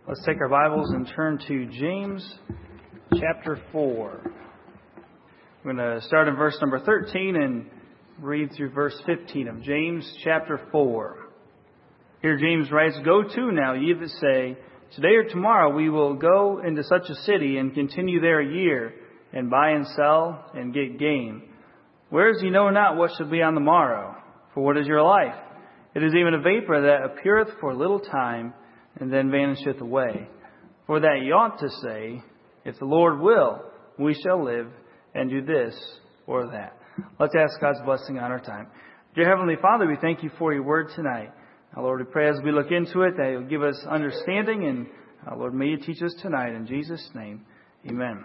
Let's take our Bibles and turn to James chapter 4. I'm going to start in verse number 13 and read through verse 15 of James chapter 4. Here James writes, "Go to now, ye that say, Today or tomorrow we will go into such a city and continue there a year, and buy and sell and get gain. Whereas ye know not what shall be on the morrow. For what is your life? It is even a vapor that appeareth for a little time, and then vanisheth away. For that ye ought to say, If the Lord will, we shall live and do this or that." Let's ask God's blessing on our time. Dear Heavenly Father, we thank you for your word tonight. Lord, we pray as we look into it that you'll give us understanding, and Lord, may you teach us tonight. In Jesus' name, amen.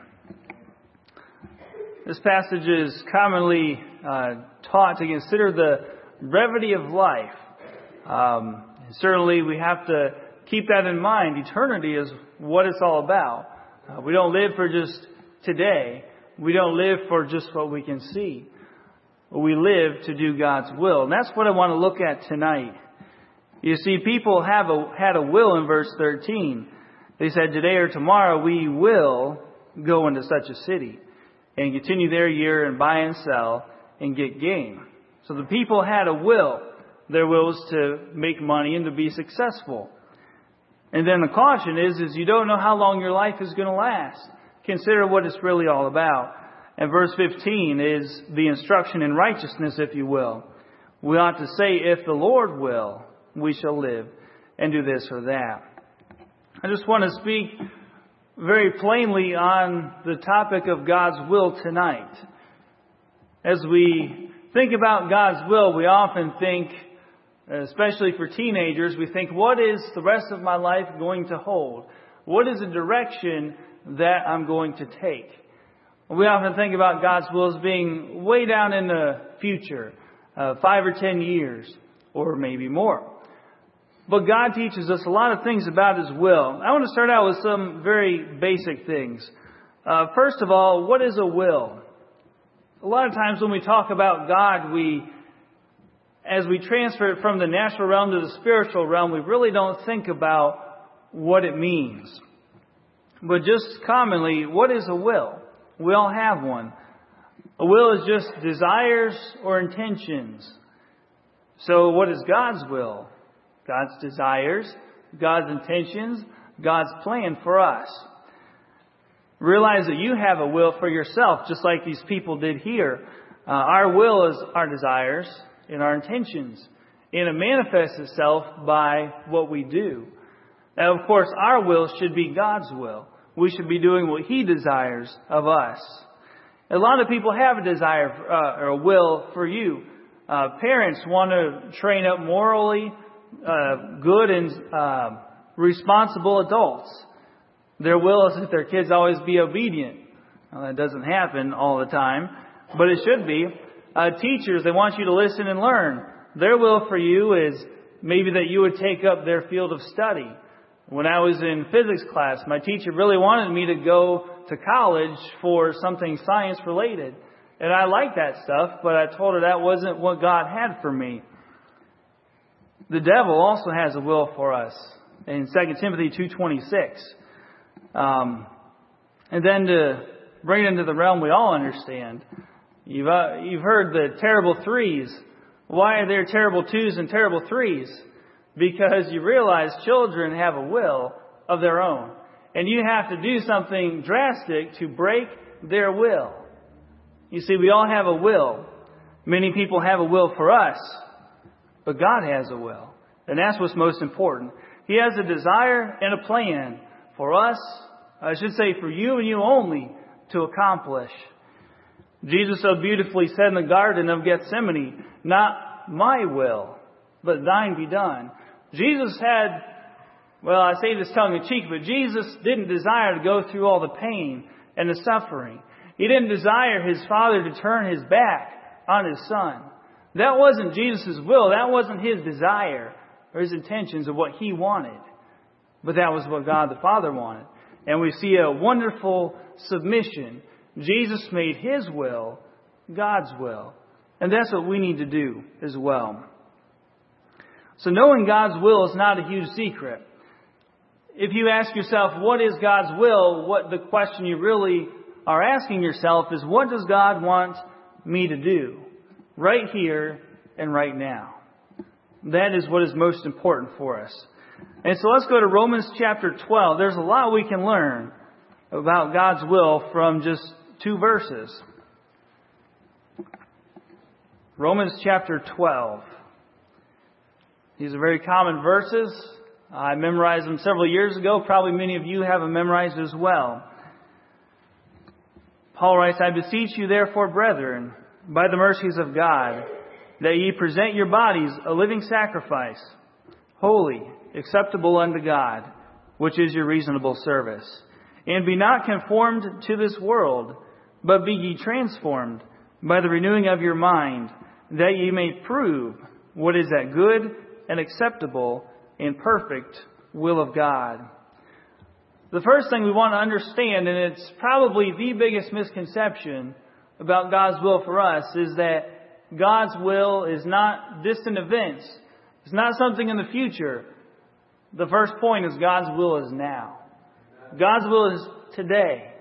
This passage is commonly taught to consider the brevity of life. Certainly we have to keep that in mind. Eternity is what it's all about. We don't live for just today. We don't live for just what we can see. We live to do God's will. And that's what I want to look at tonight. You see, people had a will in verse 13. They said, today or tomorrow we will go into such a city and continue their year and buy and sell and get gain. So the people had a will. Their will was to make money and to be successful. And then the caution is you don't know how long your life is going to last. Consider what it's really all about. And verse 15 is the instruction in righteousness, if you will. We ought to say, if the Lord will, we shall live and do this or that. I just want to speak very plainly on the topic of God's will tonight. As we think about God's will, we often think, especially for teenagers, we think, what is the rest of my life going to hold? What is the direction that I'm going to take? We often think about God's will as being way down in the future, 5 or 10 years, or maybe more. But God teaches us a lot of things about His will. I want to start out with some very basic things. First of all, what is a will? A lot of times when we talk about God, as we transfer it from the natural realm to the spiritual realm, we really don't think about what it means. But just commonly, what is a will? We all have one. A will is just desires or intentions. So what is God's will? God's desires, God's intentions, God's plan for us. Realize that you have a will for yourself, just like these people did here. Our will is our desires and our intentions, and it manifests itself by what we do. Now, of course, our will should be God's will. We should be doing what He desires of us. A lot of people have a desire or a will for you. Parents want to train up morally good and responsible adults. Their will is that their kids always be obedient. Well, that doesn't happen all the time, but it should be. Teachers, they want you to listen and learn. Their will for you is maybe that you would take up their field of study. When I was in physics class, my teacher really wanted me to go to college for something science related. And I liked that stuff, but I told her that wasn't what God had for me. The devil also has a will for us in 2 Timothy 2:26. And then to bring it into the realm we all understand, you've heard the terrible threes. Why are there terrible twos and terrible threes? Because you realize children have a will of their own. And you have to do something drastic to break their will. You see, we all have a will. Many people have a will for us. But God has a will. And that's what's most important. He has a desire and a plan for us, I should say for you and you only, to accomplish. Jesus so beautifully said in the Garden of Gethsemane, not my will, but thine be done. Jesus had, well, I say this tongue in cheek, but Jesus didn't desire to go through all the pain and the suffering. He didn't desire His Father to turn His back on His Son. That wasn't Jesus' will. That wasn't His desire or His intentions of what He wanted. But that was what God the Father wanted. And we see a wonderful submission. Jesus made His will God's will. And that's what we need to do as well. So knowing God's will is not a huge secret. if you ask yourself, what is God's will? What the question you really are asking yourself is, what does God want me to do right here and right now? That is what is most important for us. And so let's go to Romans chapter 12. There's a lot we can learn about God's will from just 2 verses. Romans chapter 12. These are very common verses. I memorized them several years ago. Probably many of you have them memorized as well. Paul writes, I beseech you therefore, brethren, by the mercies of God, that ye present your bodies a living sacrifice, holy, acceptable unto God, which is your reasonable service. And be not conformed to this world, but be ye transformed by the renewing of your mind, that ye may prove what is that good and acceptable and perfect will of God. The first thing we want to understand, and it's probably the biggest misconception about God's will for us, is that God's will is not distant events. It's not something in the future. The first point is God's will is now. God's will is today.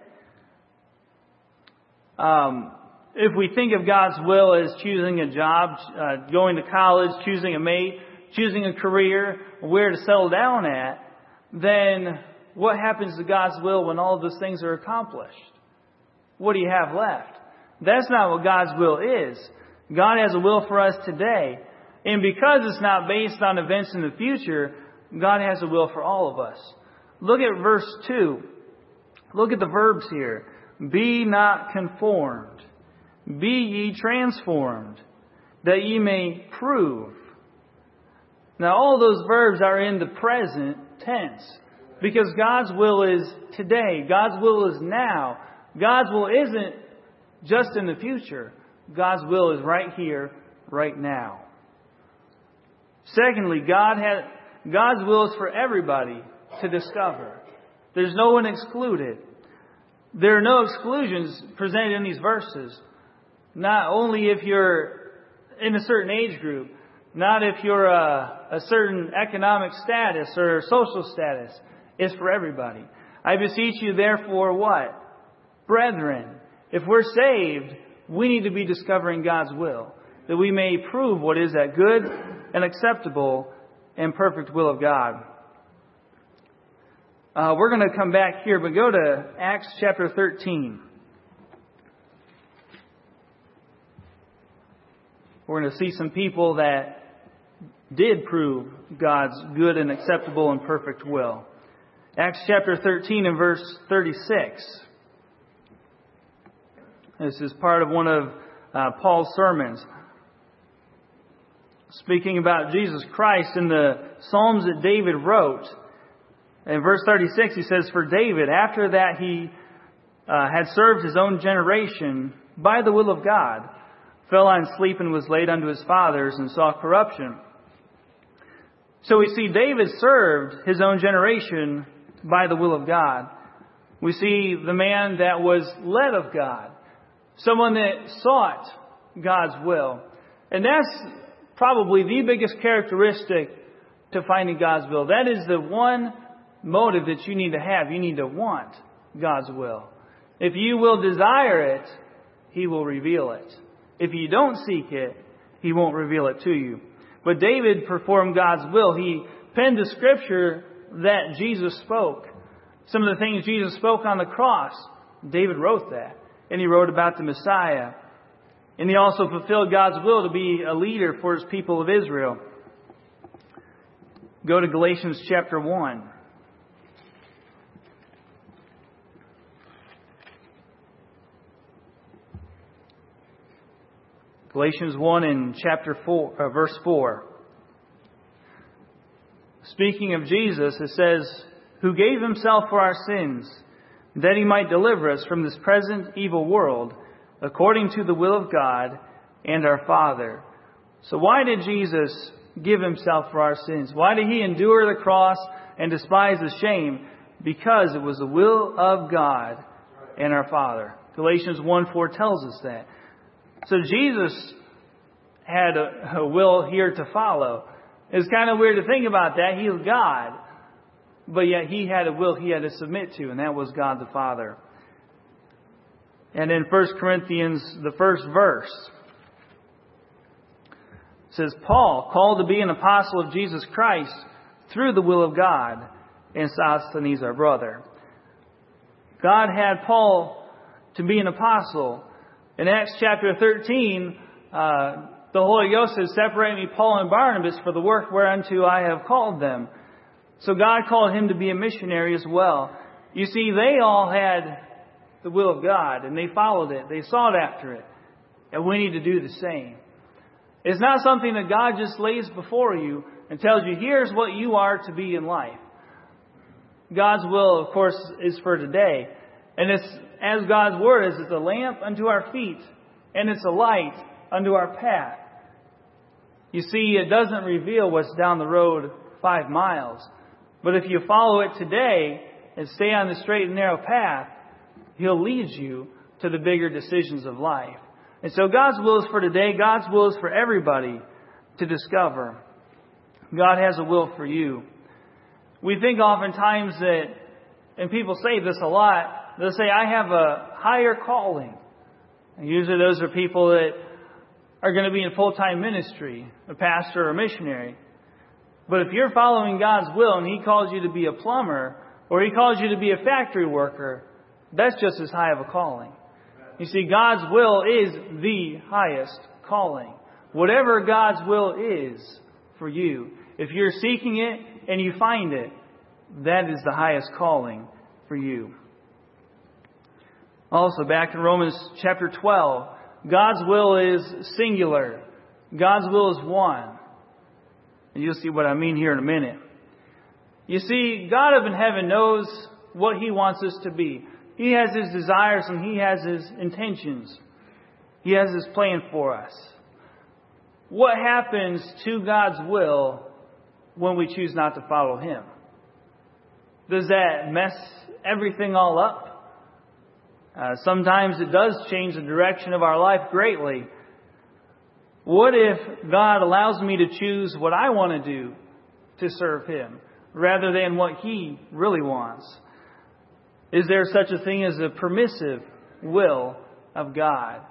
If we think of God's will as choosing a job, going to college, choosing a mate, choosing a career, where to settle down at, then what happens to God's will when all of those things are accomplished? What do you have left? That's not what God's will is. God has a will for us today. And because it's not based on events in the future, God has a will for all of us. Look at verse 2. Look at the verbs here. Be not conformed. Be ye transformed, that ye may prove. Now all those verbs are in the present tense, because God's will is today. God's will is now. God's will isn't just in the future. God's will is right here, right now. Secondly, God's will is for everybody to discover. There's no one excluded. There are no exclusions presented in these verses. Not only if you're in a certain age group, not if you're a certain economic status or social status. It's for everybody. I beseech you therefore what? Brethren, if we're saved, we need to be discovering God's will, that we may prove what is that good and acceptable and perfect will of God. We're going to come back here, but go to Acts chapter 13. We're going to see some people that did prove God's good and acceptable and perfect will. Acts chapter 13 and verse 36. This is part of one of Paul's sermons. Speaking about Jesus Christ in the Psalms that David wrote. In verse 36 he says, For David, after that he had served his own generation by the will of God, fell on sleep and was laid unto his fathers and saw corruption. So we see David served his own generation by the will of God. We see the man that was led of God. Someone that sought God's will. And that's probably the biggest characteristic to finding God's will. That is the one motive that you need to have. You need to want God's will. If you will desire it, He will reveal it. If you don't seek it, He won't reveal it to you. But David performed God's will. He penned the scripture that Jesus spoke. Some of the things Jesus spoke on the cross, David wrote that. And he wrote about the Messiah. And he also fulfilled God's will to be a leader for His people of Israel. Go to Galatians chapter 1. Galatians 1 in chapter 4, verse 4. Speaking of Jesus, it says, Who gave Himself for our sins, that He might deliver us from this present evil world, according to the will of God and our Father. So why did Jesus give Himself for our sins? Why did He endure the cross and despise the shame? Because it was the will of God and our Father. Galatians 1:4 tells us that. So Jesus had a will here to follow. It's kind of weird to think about that. He is God. but yet he had a will he had to submit to, and that was God the Father. And in 1 Corinthians, the first verse, it says, Paul, called to be an apostle of Jesus Christ through the will of God, and Sosthenes our brother. God had Paul to be an apostle. In Acts chapter 13, the Holy Ghost says, separate me, Paul and Barnabas, for the work whereunto I have called them. So God called him to be a missionary as well. You see, they all had the will of God, and they followed it. They sought after it. And we need to do the same. It's not something that God just lays before you and tells you, here's what you are to be in life. God's will, of course, is for today. And it's, as God's Word is, it's a lamp unto our feet, and it's a light unto our path. You see, it doesn't reveal what's down the road 5 miles. But if you follow it today and stay on the straight and narrow path, He'll lead you to the bigger decisions of life. And so God's will is for today. God's will is for everybody to discover. God has a will for you. We think oftentimes that, and people say this a lot, they'll say, I have a higher calling. And usually those are people that are going to be in full-time ministry, a pastor or a missionary. But if you're following God's will and He calls you to be a plumber or He calls you to be a factory worker, that's just as high of a calling. You see, God's will is the highest calling. Whatever God's will is for you, if you're seeking it and you find it, that is the highest calling for you. Also, back in Romans chapter 12, God's will is singular. God's will is one. And you'll see what I mean here in a minute. You see, God up in heaven knows what He wants us to be. He has His desires and He has His intentions. He has His plan for us. What happens to God's will when we choose not to follow Him? Does that mess everything all up? Sometimes it does change the direction of our life greatly. What if God allows me to choose what I want to do to serve Him rather than what He really wants? Is there such a thing as a permissive will of God?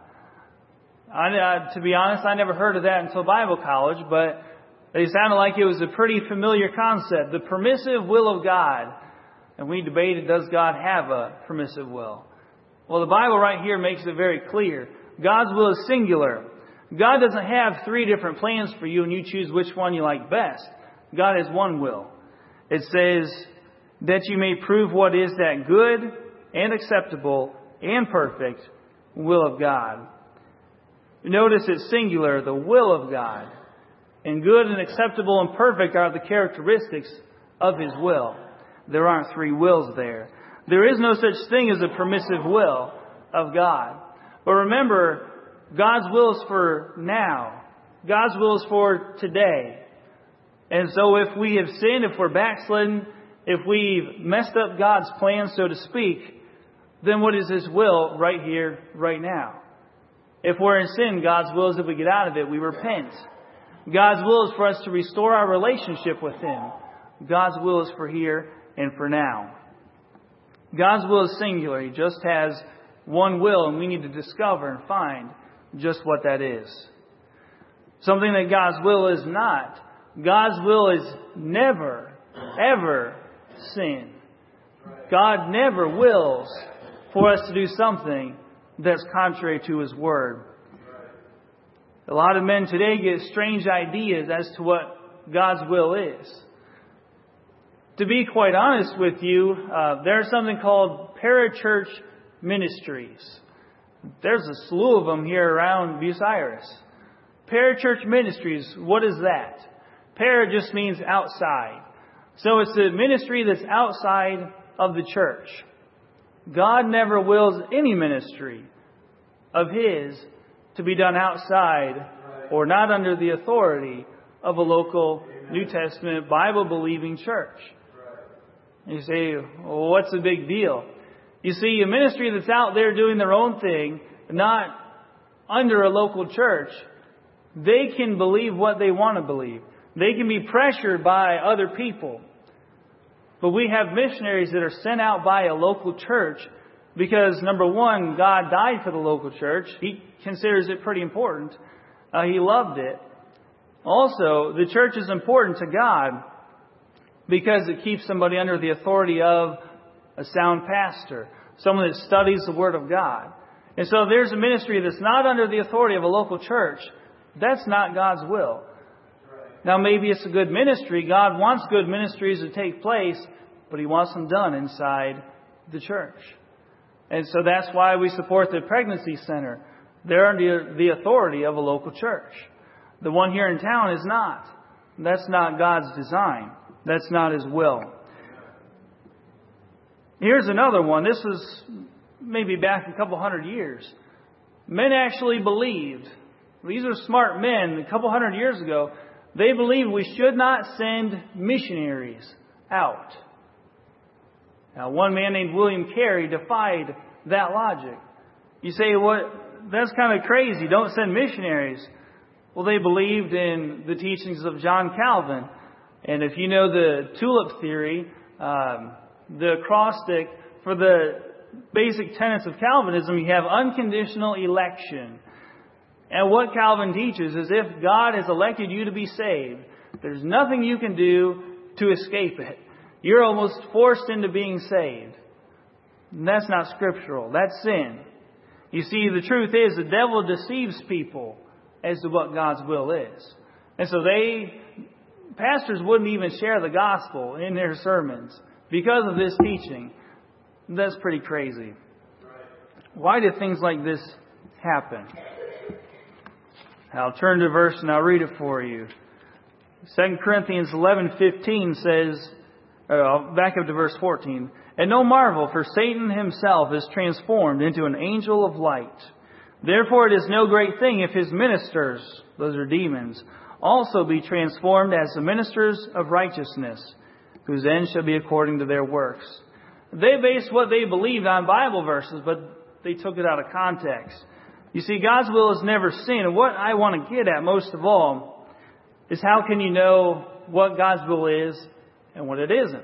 To be honest, I never heard of that until Bible college, but it sounded like it was a pretty familiar concept. The permissive will of God. And we debated, does God have a permissive will? Well, the Bible right here makes it very clear. God's will is singular. God doesn't have 3 different plans for you and you choose which one you like best. God has one will. It says that you may prove what is that good and acceptable and perfect will of God. Notice it's singular, the will of God. And good and acceptable and perfect are the characteristics of His will. There aren't 3 wills there. There is no such thing as a permissive will of God. But remember, God's will is for now. God's will is for today. And so if we have sinned, if we're backslidden, if we've messed up God's plan, so to speak, then what is His will right here, right now? If we're in sin, God's will is that we get out of it, we repent. God's will is for us to restore our relationship with Him. God's will is for here and for now. God's will is singular. He just has one will, and we need to discover and find just what that is. Something that God's will is not. God's will is never, ever sin. God never wills for us to do something that's contrary to His Word. A lot of men today get strange ideas as to what God's will is. To be quite honest with you, there's something called parachurch ministries. There's a slew of them here around Bucyrus. Parachurch ministries, what is that? Para just means outside. So it's a ministry that's outside of the church. God never wills any ministry of His to be done outside or not under the authority of a local New Testament Bible-believing church. You say, well, what's the big deal? You see, a ministry that's out there doing their own thing, not under a local church, they can believe what they want to believe. They can be pressured by other people. But we have missionaries that are sent out by a local church because, number one, God died for the local church. He considers it pretty important. He loved it. Also, the church is important to God because it keeps somebody under the authority of a sound pastor, someone that studies the Word of God. And so if there's a ministry that's not under the authority of a local church, that's not God's will. Now, maybe it's a good ministry. God wants good ministries to take place, but He wants them done inside the church. And so that's why we support the pregnancy center. They're under the authority of a local church. The one here in town is not. That's not God's design. That's not His will. Here's another one. This was maybe back a couple hundred years. Men actually believed, these are smart men, a couple hundred years ago, they believed we should not send missionaries out. Now, one man named William Carey defied that logic. You say, what? That's kind of crazy. Don't send missionaries. Well, they believed in the teachings of John Calvin. And if you know the tulip theory, the acrostic for the basic tenets of Calvinism, you have unconditional election. And what Calvin teaches is if God has elected you to be saved, there's nothing you can do to escape it. You're almost forced into being saved. And that's not scriptural. That's sin. You see, the truth is the devil deceives people as to what God's will is. And so pastors wouldn't even share the gospel in their sermons because of this teaching. That's pretty crazy. Why did things like this happen? I'll turn to a verse and I'll read it for you. 2 Corinthians 11:15 says, back up to verse 14, "And no marvel, for Satan himself is transformed into an angel of light. Therefore it is no great thing if his ministers," those are demons, "also be transformed as the ministers of righteousness, whose end shall be according to their works." They based what they believed on Bible verses, but they took it out of context. You see, God's will is never sin. And what I want to get at most of all is how can you know what God's will is and what it isn't?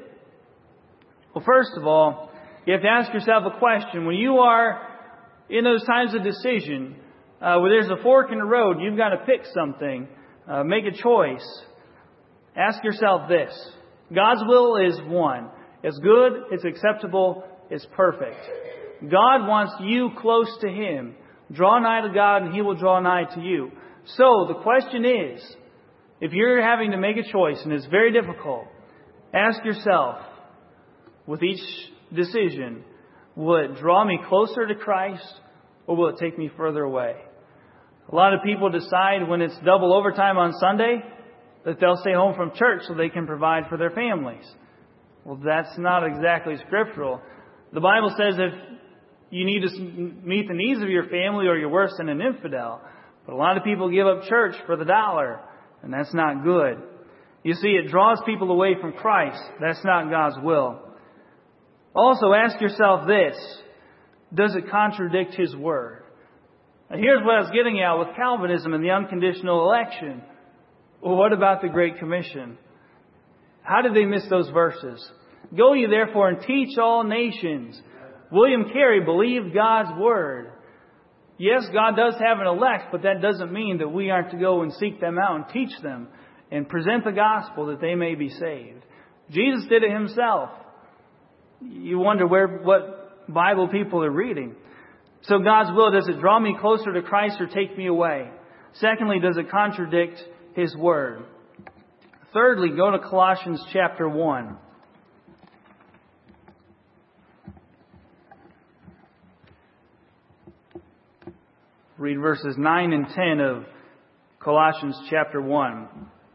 Well, first of all, you have to ask yourself a question. When you are in those times of decision, where there's a fork in the road, you've got to pick something, make a choice. Ask yourself this. God's will is one. It's good, it's acceptable, it's perfect. God wants you close to Him. Draw nigh to God and He will draw nigh to you. So the question is, if you're having to make a choice and it's very difficult, ask yourself with each decision, will it draw me closer to Christ or will it take me further away? A lot of people decide when it's double overtime on Sunday that they'll stay home from church so they can provide for their families. Well, that's not exactly scriptural. The Bible says if you need to meet the needs of your family or you're worse than an infidel. But a lot of people give up church for the dollar, and that's not good. You see, it draws people away from Christ. That's not God's will. Also, ask yourself this. Does it contradict His Word? Now, here's what I was getting at with Calvinism and the unconditional election. Well, what about the Great Commission? How did they miss those verses? "Go ye therefore and teach all nations." William Carey believed God's Word. Yes, God does have an elect, but that doesn't mean that we aren't to go and seek them out and teach them and present the gospel that they may be saved. Jesus did it Himself. You wonder what Bible people are reading. So God's will, does it draw me closer to Christ or take me away? Secondly, does it contradict His Word? Thirdly, go to Colossians chapter 1. Read verses 9 and 10 of Colossians chapter 1.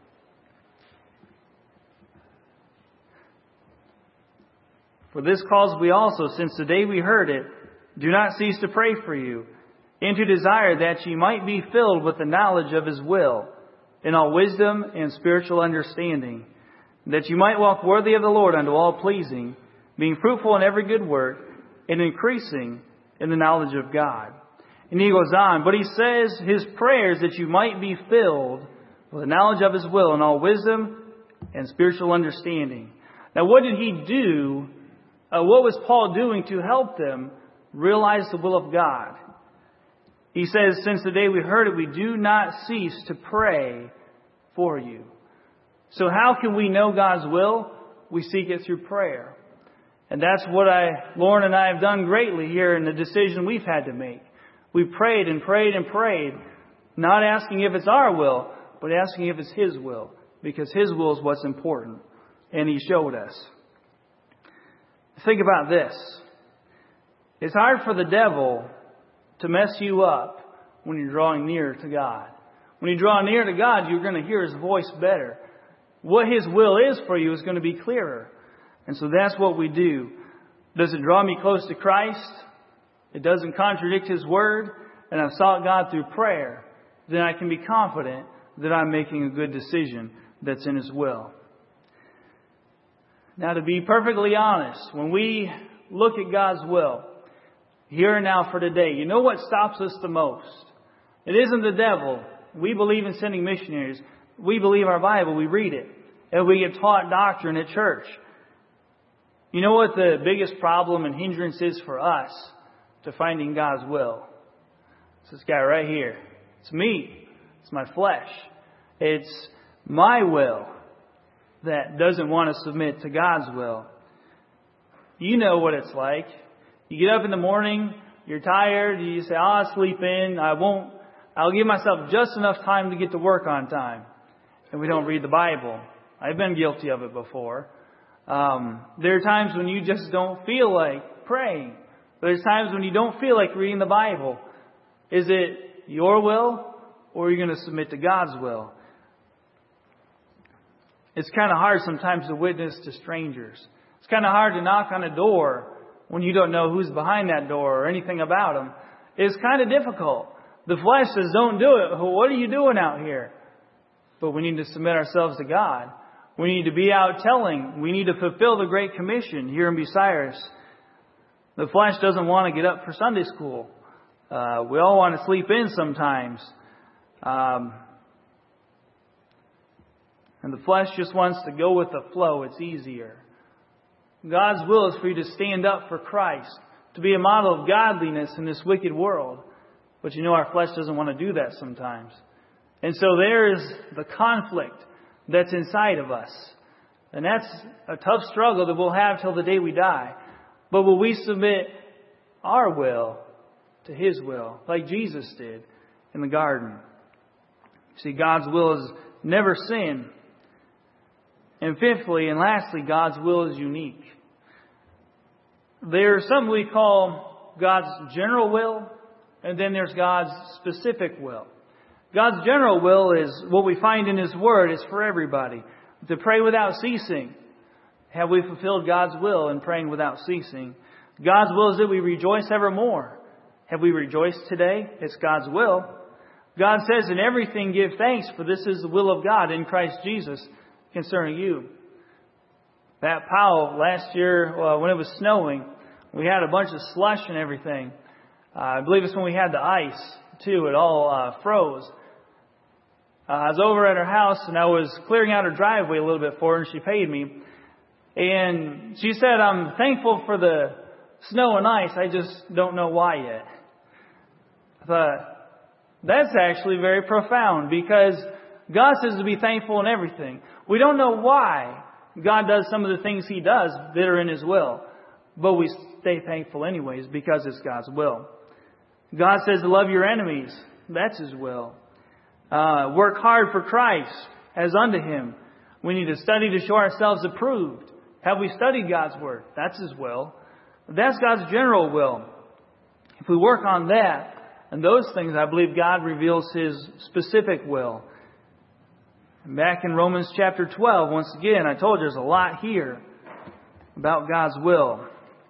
"For this cause we also, since the day we heard it, do not cease to pray for you, and to desire that ye might be filled with the knowledge of His will, in all wisdom and spiritual understanding, that you might walk worthy of the Lord unto all pleasing, being fruitful in every good work, and increasing in the knowledge of God." And he goes on, but he says his prayers that you might be filled with the knowledge of His will in all wisdom and spiritual understanding. Now, what did he do? What was Paul doing to help them realize the will of God? He says, since the day we heard it, we do not cease to pray for you. So how can we know God's will? We seek it through prayer. And that's what Lauren and I have done greatly here in the decision we've had to make. We prayed and prayed and prayed, not asking if it's our will, but asking if it's His will, because His will is what's important. And He showed us. Think about this. It's hard for the devil to mess you up when you're drawing near to God. When you draw near to God, you're going to hear His voice better. What His will is for you is going to be clearer. And so that's what we do. Does it draw me close to Christ? It doesn't contradict His Word, and I've sought God through prayer. Then I can be confident that I'm making a good decision that's in His will. Now, to be perfectly honest, when we look at God's will, here and now for today, you know what stops us the most? It isn't the devil. We believe in sending missionaries. We believe our Bible. We read it. And we get taught doctrine at church. You know what the biggest problem and hindrance is for us to finding God's will? It's this guy right here. It's me. It's my flesh. It's my will that doesn't want to submit to God's will. You know what it's like. You get up in the morning, you're tired, you say, I'll sleep in, I'll give myself just enough time to get to work on time. And we don't read the Bible. I've been guilty of it before. There are times when you just don't feel like praying. There's times when you don't feel like reading the Bible. Is it your will, or are you going to submit to God's will? It's kind of hard sometimes to witness to strangers. It's kind of hard to knock on a door when you don't know who's behind that door or anything about them. It's kind of difficult. The flesh says, don't do it. What are you doing out here? But we need to submit ourselves to God. We need to be out telling. We need to fulfill the Great Commission here in Bucyrus. The flesh doesn't want to get up for Sunday school. We all want to sleep in sometimes. And the flesh just wants to go with the flow. It's easier. God's will is for you to stand up for Christ, to be a model of godliness in this wicked world. But you know our flesh doesn't want to do that sometimes. And so there's the conflict that's inside of us. And that's a tough struggle that we'll have till the day we die. But will we submit our will to His will, like Jesus did in the garden? See, God's will is never sin. And fifthly and lastly, God's will is unique. There's something we call God's general will, and then there's God's specific will. God's general will is what we find in His Word. It's for everybody. To pray without ceasing. Have we fulfilled God's will in praying without ceasing? God's will is that we rejoice evermore. Have we rejoiced today? It's God's will. God says, in everything give thanks, for this is the will of God in Christ Jesus concerning you. That Powell, last year, when it was snowing, we had a bunch of slush and everything. I believe it's when we had the ice, too. It all froze. I was over at her house, and I was clearing out her driveway a little bit for her, and she paid me. And she said, I'm thankful for the snow and ice. I just don't know why yet. I thought, that's actually very profound, because God says to be thankful in everything. We don't know why God does some of the things He does that are in His will. But we stay thankful anyways because it's God's will. God says to love your enemies. That's His will. Work hard for Christ as unto Him. We need to study to show ourselves approved. Have we studied God's Word? That's His will. That's God's general will. If we work on that and those things, I believe God reveals His specific will. And back in Romans chapter 12, once again, I told you there's a lot here about God's will.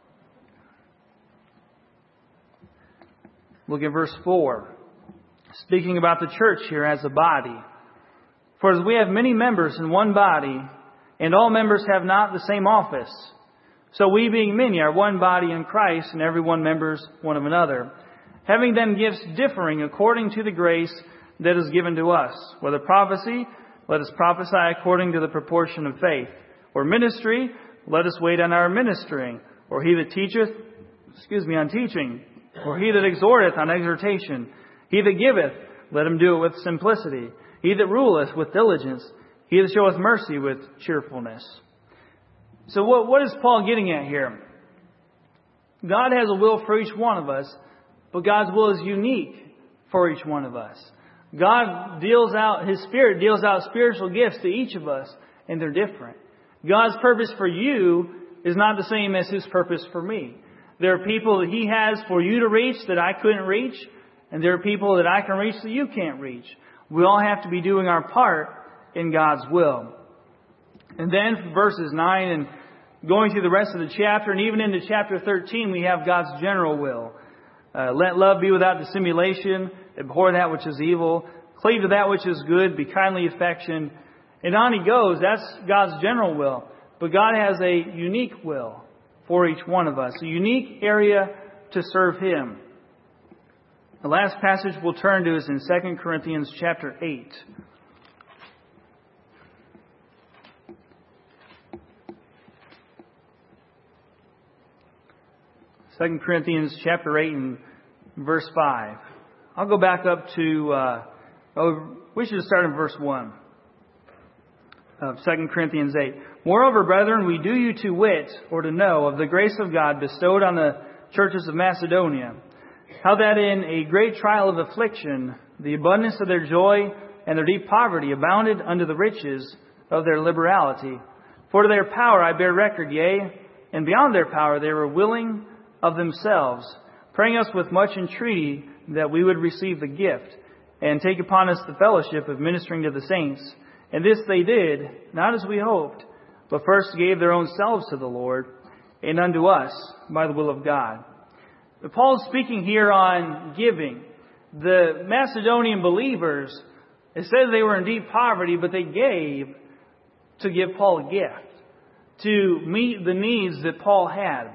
Look at verse 4. Speaking about the church here as a body. For as we have many members in one body, and all members have not the same office, so we being many are one body in Christ, and every one members one of another. Having then gifts differing according to the grace that is given to us. Whether prophecy, let us prophesy according to the proportion of faith. Or ministry, let us wait on our ministering. Or he that teacheth, on teaching. Or he that exhorteth, on exhortation. He that giveth, let him do it with simplicity. He that ruleth, with diligence. He that showeth mercy, with cheerfulness. So what is Paul getting at here? God has a will for each one of us, but God's will is unique for each one of us. God His Spirit deals out spiritual gifts to each of us, and they're different. God's purpose for you is not the same as His purpose for me. There are people that He has for you to reach that I couldn't reach, and there are people that I can reach that you can't reach. We all have to be doing our part in God's will. And then from verses 9 and going through the rest of the chapter, and even into chapter 13, we have God's general will. Let love be without dissimulation. Abhor that which is evil. Cleave to that which is good. Be kindly affectioned. And on he goes. That's God's general will. But God has a unique will for each one of us. A unique area to serve Him. The last passage we'll turn to is in 2 Corinthians chapter 8. 2 Corinthians chapter 8 and verse 5. I'll go back up to, we should start in verse 1 of 2 Corinthians 8. Moreover, brethren, we do you to wit, or to know, of the grace of God bestowed on the churches of Macedonia, how that in a great trial of affliction, the abundance of their joy and their deep poverty abounded unto the riches of their liberality. For to their power I bear record, yea, and beyond their power they were willing of themselves, praying us with much entreaty that we would receive the gift, and take upon us the fellowship of ministering to the saints. And this they did, not as we hoped, but first gave their own selves to the Lord, and unto us by the will of God. But Paul's speaking here on giving. The Macedonian believers, it says they were in deep poverty, but they gave to give Paul a gift, to meet the needs that Paul had.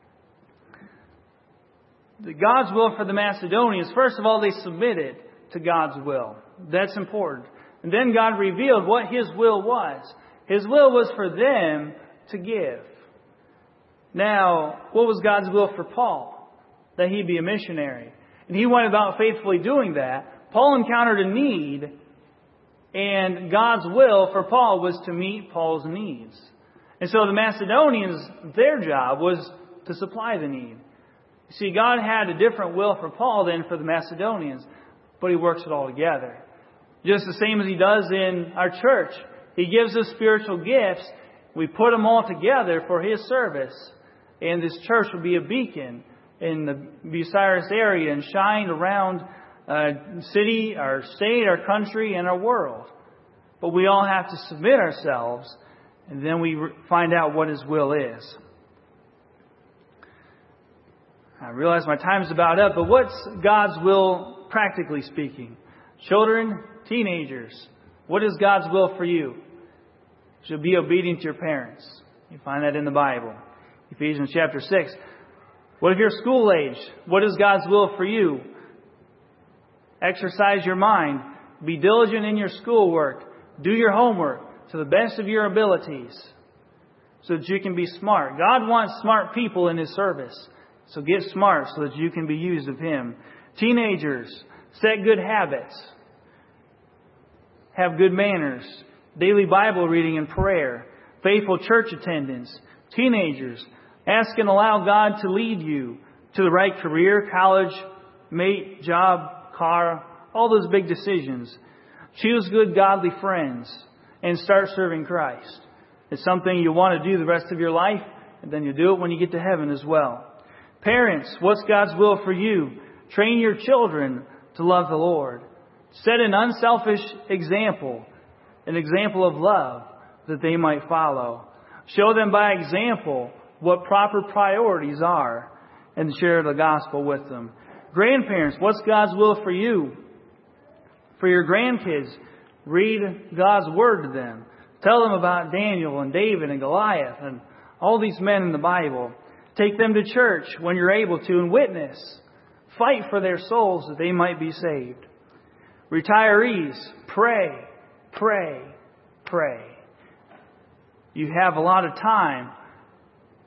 God's will for the Macedonians, first of all, they submitted to God's will. That's important. And then God revealed what His will was. His will was for them to give. Now, what was God's will for Paul? That he be a missionary. And he went about faithfully doing that. Paul encountered a need, and God's will for Paul was to meet Paul's needs. And so the Macedonians, their job was to supply the need. You see, God had a different will for Paul than for the Macedonians, but He works it all together. Just the same as He does in our church. He gives us spiritual gifts. We put them all together for His service. And this church will be a beacon in the Bucyrus area and shine around our city, our state, our country, and our world. But we all have to submit ourselves, and then we find out what His will is. I realize my time is about up, but what's God's will practically speaking? Children, teenagers, what is God's will for you? You should be obedient to your parents. You find that in the Bible. Ephesians chapter 6. What if you're school age? What is God's will for you? Exercise your mind. Be diligent in your schoolwork. Do your homework to the best of your abilities so that you can be smart. God wants smart people in His service. So get smart so that you can be used of Him. Teenagers, set good habits. Have good manners. Daily Bible reading and prayer. Faithful church attendance. Teenagers, ask and allow God to lead you to the right career, college, mate, job, car, all those big decisions. Choose good, godly friends and start serving Christ. It's something you want to do the rest of your life, and then you do it when you get to heaven as well. Parents, what's God's will for you? Train your children to love the Lord. Set an unselfish example, an example of love that they might follow. Show them by example what proper priorities are and share the gospel with them. Grandparents, what's God's will for you? For your grandkids, read God's Word to them. Tell them about Daniel and David and Goliath and all these men in the Bible. Take them to church when you're able to and witness. Fight for their souls that they might be saved. Retirees, pray, pray, pray. You have a lot of time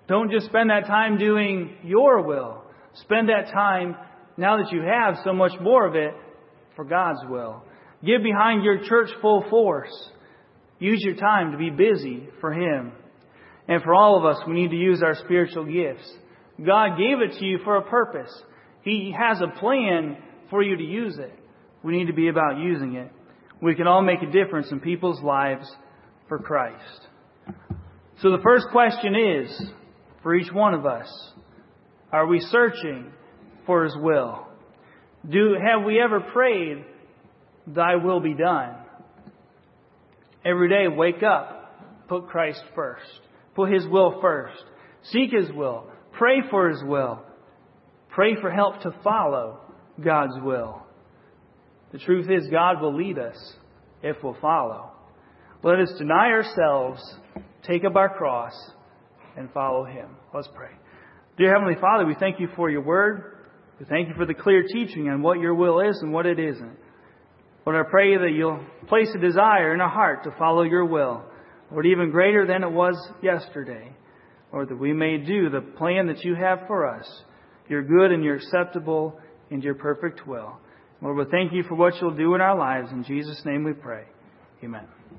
Don't just spend that time doing your will. Spend that time, now that you have so much more of it, for God's will. Get behind your church full force. Use your time to be busy for Him. And for all of us, we need to use our spiritual gifts. God gave it to you for a purpose. He has a plan for you to use it. We need to be about using it. We can all make a difference in people's lives for Christ. So the first question is, for each one of us, are we searching for His will? Have we ever prayed, Thy will be done? Every day, wake up. Put Christ first. Put His will first. Seek His will. Pray for His will. Pray for help to follow God's will. The truth is, God will lead us if we'll follow. Let us deny ourselves, take up our cross, and follow Him. Let's pray. Dear Heavenly Father, we thank You for Your Word. We thank You for the clear teaching on what Your will is and what it isn't. Lord, I pray that You'll place a desire in our heart to follow Your will. Lord, even greater than it was yesterday. Lord, that we may do the plan that You have for us. Your good and Your acceptable and Your perfect will. Lord, we thank You for what You'll do in our lives. In Jesus' name we pray. Amen.